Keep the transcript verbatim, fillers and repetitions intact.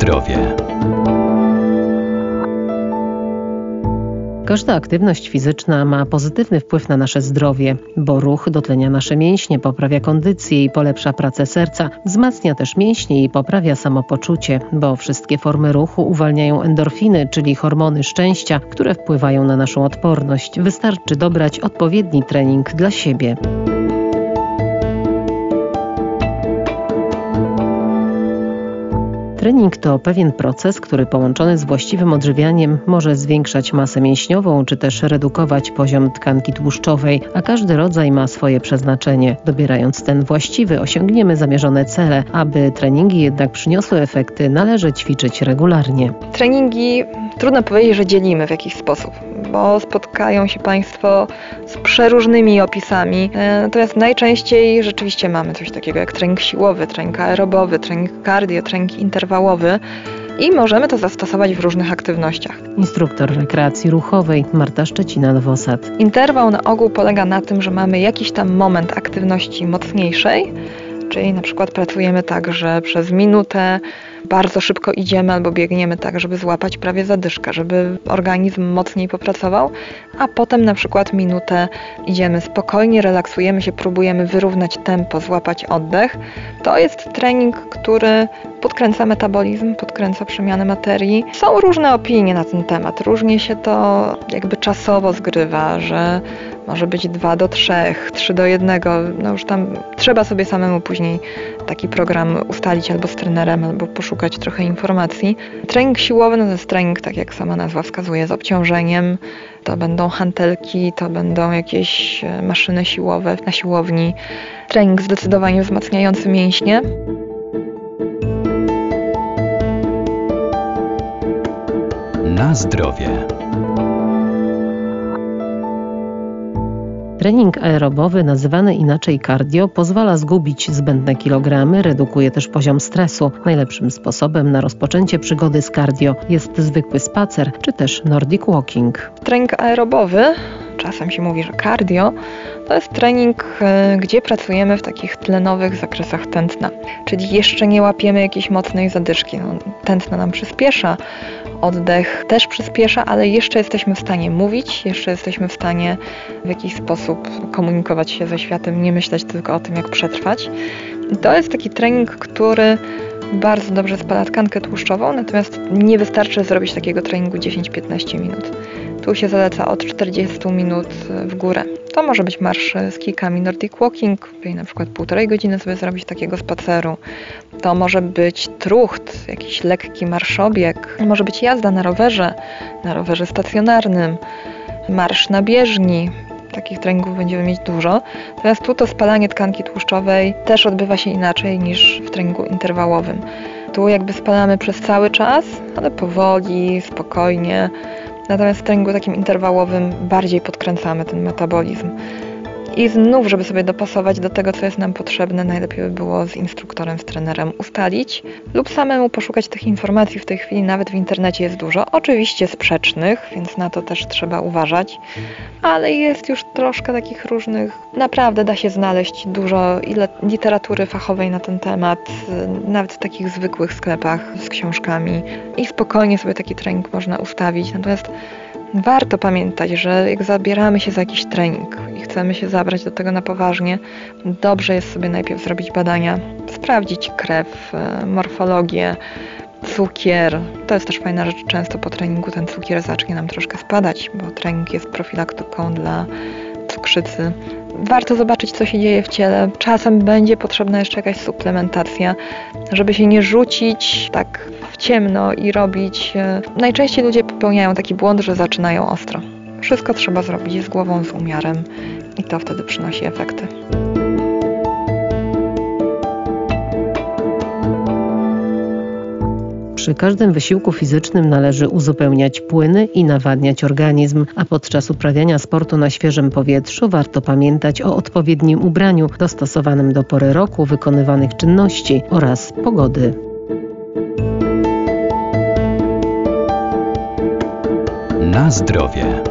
zdrowie. Każda aktywność fizyczna ma pozytywny wpływ na nasze zdrowie, bo ruch dotlenia nasze mięśnie, poprawia kondycję i polepsza pracę serca, wzmacnia też mięśnie i poprawia samopoczucie, bo wszystkie formy ruchu uwalniają endorfiny, czyli hormony szczęścia, które wpływają na naszą odporność. Wystarczy dobrać odpowiedni trening dla siebie. Trening to pewien proces, który połączony z właściwym odżywianiem może zwiększać masę mięśniową czy też redukować poziom tkanki tłuszczowej, a każdy rodzaj ma swoje przeznaczenie. Dobierając ten właściwy, osiągniemy zamierzone cele. Aby treningi jednak przyniosły efekty, należy ćwiczyć regularnie. Treningi trudno powiedzieć, że dzielimy w jakiś sposób, bo spotkają się Państwo z przeróżnymi opisami. Natomiast najczęściej rzeczywiście mamy coś takiego jak trening siłowy, trening aerobowy, trening cardio, trening interwałowy i możemy to zastosować w różnych aktywnościach. Instruktor rekreacji ruchowej Marta Szczecina-Nowosad. Interwał na ogół polega na tym, że mamy jakiś tam moment aktywności mocniejszej, czyli na przykład pracujemy tak, że przez minutę bardzo szybko idziemy albo biegniemy tak, żeby złapać prawie zadyszkę, żeby organizm mocniej popracował, a potem na przykład minutę idziemy spokojnie, relaksujemy się, próbujemy wyrównać tempo, złapać oddech. To jest trening, który podkręca metabolizm, podkręca przemianę materii. Są różne opinie na ten temat, różnie się to jakby czasowo zgrywa, że może być dwa do trzech, trzy do jednego, no już tam trzeba sobie samemu później taki program ustalić albo z trenerem, albo poszukać trochę informacji. Trening siłowy no to jest trening, tak jak sama nazwa wskazuje, z obciążeniem. To będą hantelki, to będą jakieś maszyny siłowe na siłowni. Trening zdecydowanie wzmacniający mięśnie. Na zdrowie. Trening aerobowy, nazywany inaczej cardio, pozwala zgubić zbędne kilogramy, redukuje też poziom stresu. Najlepszym sposobem na rozpoczęcie przygody z cardio jest zwykły spacer czy też Nordic walking. Trening aerobowy, czasem się mówi, że cardio, to jest trening, gdzie pracujemy w takich tlenowych zakresach tętna, czyli jeszcze nie łapiemy jakiejś mocnej zadyszki. No, tętno nam przyspiesza, oddech też przyspiesza, ale jeszcze jesteśmy w stanie mówić, jeszcze jesteśmy w stanie w jakiś sposób komunikować się ze światem, nie myśleć tylko o tym, jak przetrwać. I to jest taki trening, który bardzo dobrze spala tkankę tłuszczową, natomiast nie wystarczy zrobić takiego treningu dziesięć do piętnastu minut. Tu się zaleca od czterdziestu minut w górę. To może być marsz z kijkami Nordic walking, czyli na przykład półtorej godziny sobie zrobić takiego spaceru. To może być trucht, jakiś lekki marszobieg. Może być jazda na rowerze, na rowerze stacjonarnym, marsz na bieżni. Takich treningów będziemy mieć dużo. Natomiast tu to spalanie tkanki tłuszczowej też odbywa się inaczej niż w treningu interwałowym. Tu jakby spalamy przez cały czas, ale powoli, spokojnie. Natomiast w treningu takim interwałowym bardziej podkręcamy ten metabolizm. I znów, żeby sobie dopasować do tego, co jest nam potrzebne, najlepiej by było z instruktorem, z trenerem ustalić lub samemu poszukać tych informacji. W tej chwili nawet w internecie jest dużo, oczywiście sprzecznych, więc na to też trzeba uważać, ale jest już troszkę takich różnych, naprawdę da się znaleźć dużo literatury fachowej na ten temat, nawet w takich zwykłych sklepach z książkami i spokojnie sobie taki trening można ustawić. Natomiast warto pamiętać, że jak zabieramy się za jakiś trening i chcemy się zabrać do tego na poważnie, dobrze jest sobie najpierw zrobić badania, sprawdzić krew, morfologię, cukier. To jest też fajna rzecz, często po treningu ten cukier zacznie nam troszkę spadać, bo trening jest profilaktyką dla cukrzycy. Warto zobaczyć, co się dzieje w ciele. Czasem będzie potrzebna jeszcze jakaś suplementacja, żeby się nie rzucić tak w ciemno i robić. Najczęściej ludzie popełniają taki błąd, że zaczynają ostro. Wszystko trzeba zrobić z głową, z umiarem i to wtedy przynosi efekty. Przy każdym wysiłku fizycznym należy uzupełniać płyny i nawadniać organizm, a podczas uprawiania sportu na świeżym powietrzu warto pamiętać o odpowiednim ubraniu dostosowanym do pory roku, wykonywanych czynności oraz pogody. Na zdrowie.